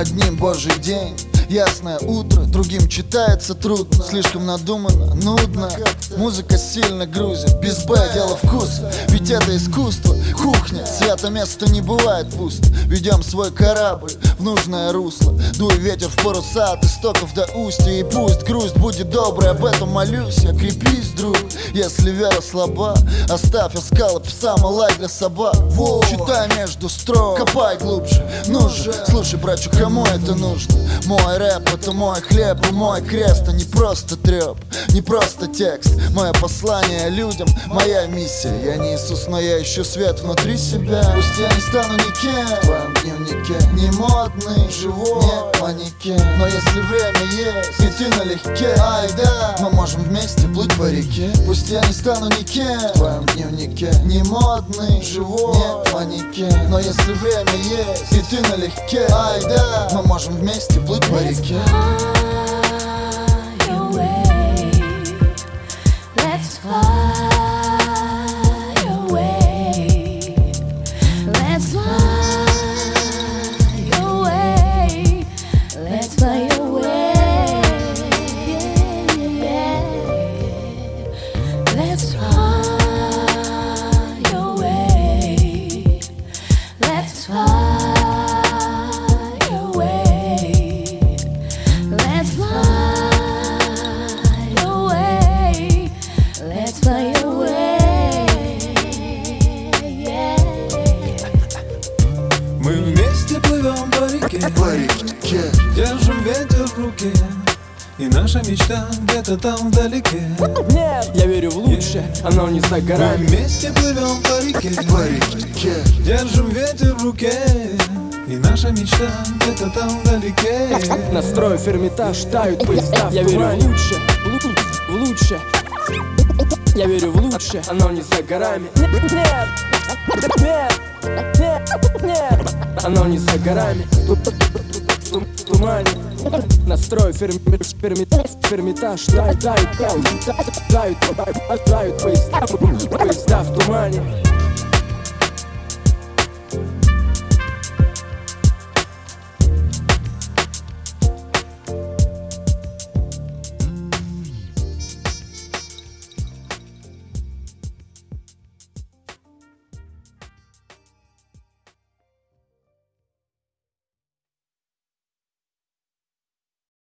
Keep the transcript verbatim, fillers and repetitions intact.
одним божий день. Ясное утро, другим читается трудно. Слишком надуманно, нудно. Музыка сильно грузит, без Б дело вкуса. Ведь это искусство, кухня, свято место не бывает пусто. Ведем свой корабль в нужное русло. Дуй ветер в паруса от истоков до устья. И пусть грусть будет доброй, об этом молюсь я. Крепись, друг, если вера слаба. Оставь оскалы псам, лай для собак. Во. Читай между строк, копай глубже. Ну же, слушай, братчу, кому это нужно? Мой рэп — это мой хлеб и мой крест, а не просто трёп, не просто текст. Мое послание людям, моя миссия. Я не Иисус, но я ищу свет внутри себя. Пусть я не стану никем в твоем дневнике, не модный, живой, не манекен. Но если время есть, и ты налегке, ай да, мы можем вместе плыть по реке. Пусть я не стану никем в твоем дневнике, не модный, живой, не манекен. Но если время есть, и ты налегке, ай да, мы можем вместе плыть по реке. Let's fly away. Let's fly away. Let's fly away. Let's fly away. Let's fly away. Let's fly away. Let's fly away. Мы вместе плывем по реке, По реке. держим ветер в руке, и наша мечта где-то там вдалеке. Нет, я верю в лучшее, оно не за Мы горами. вместе плывем по реке, По реке. держим ветер в руке, и наша мечта где-то там вдалеке. Настрою Эрмитаж, тают поезда. Я верю в лучшее, в лу- в лучшее. Я верю в лучшее, оно не за горами. Нет, нет, нет, нет, нет. Оно не за горами. В тумане. Настрою Эрмитаж, Эрмитаж, тают, тают, тают, тают, тают поезда в тумане.